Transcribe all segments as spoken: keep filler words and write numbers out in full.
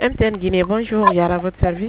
M T N Guinée, bonjour, il y a à votre service.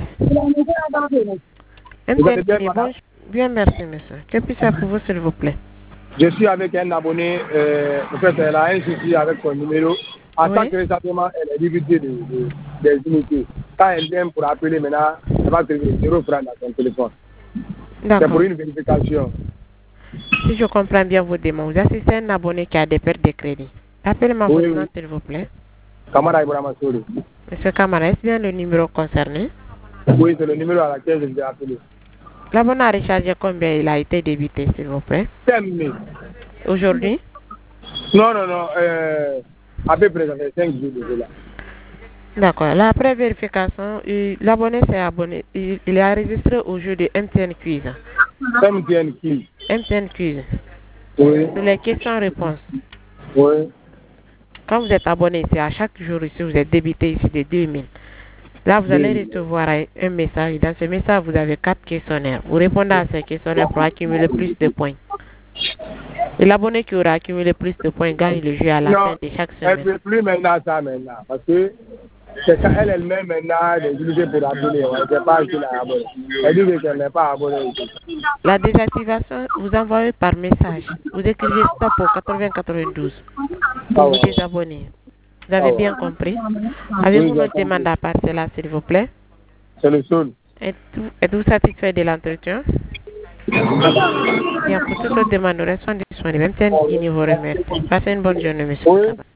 M T N Guinée, bonjour. Bien, merci, monsieur. Que puis-je faire pour vous, s'il vous plaît? Je suis avec un abonné, euh, en fait, elle a un souci avec son numéro. À Oui. chaque récemment, elle est limitée de, de, des unités. Quand elle vient pour appeler maintenant, elle va trouver zéro franc dans son téléphone. C'est pour une vérification. Si je comprends bien vos demandes, vous assistez à un abonné qui a des pertes de crédit. Appelez-moi Oui, votre nom, oui. s'il vous plaît. Kamara Ibrahima Souri. Monsieur Kamara, est-ce bien le numéro concerné? Oui, c'est le numéro à laquelle je vous ai appelé. L'abonné a rechargé combien il a été débité, s'il vous plaît? Terminé. Aujourd'hui? Non, non, non. Euh, à peu près, ça fait cinq jours de là. D'accord. La pré-vérification, l'abonné s'est abonné. Il, il est enregistré au jeu de M T N Quiz. M T N Quiz. M T N Quiz. Oui. Sur les questions-réponses. Oui. Quand vous êtes abonné ici, à chaque jour ici, vous êtes débité ici de deux mille. Là, vous allez recevoir un, un message. Dans ce message, vous avez quatre questionnaires. Vous répondez à ces questionnaires pour accumuler plus de points. Et l'abonné qui aura accumulé plus de points gagne le jeu à la non, fin de chaque semaine. Elle ne peut plus maintenant ça maintenant. Parce que c'est quand elle elle-même maintenant des unités pour appeler. Elle n'est pas qui l'a abonné. Elle dit qu'elle n'est pas abonnée. La désactivation, vous envoyez par message. Vous écrivez stop au quatre-vingts quatre-vingt-douze pour vous désabonner. Vous avez bien compris? Avez-vous notre demande à part cela, s'il vous plaît? C'est le seul. Êtes-vous êtes-vous satisfait de l'entretien? Bien, pour toute autre demande, nous restons disponibles. M T N Guinée vous remercie. Passez une bonne journée, monsieur. Oui.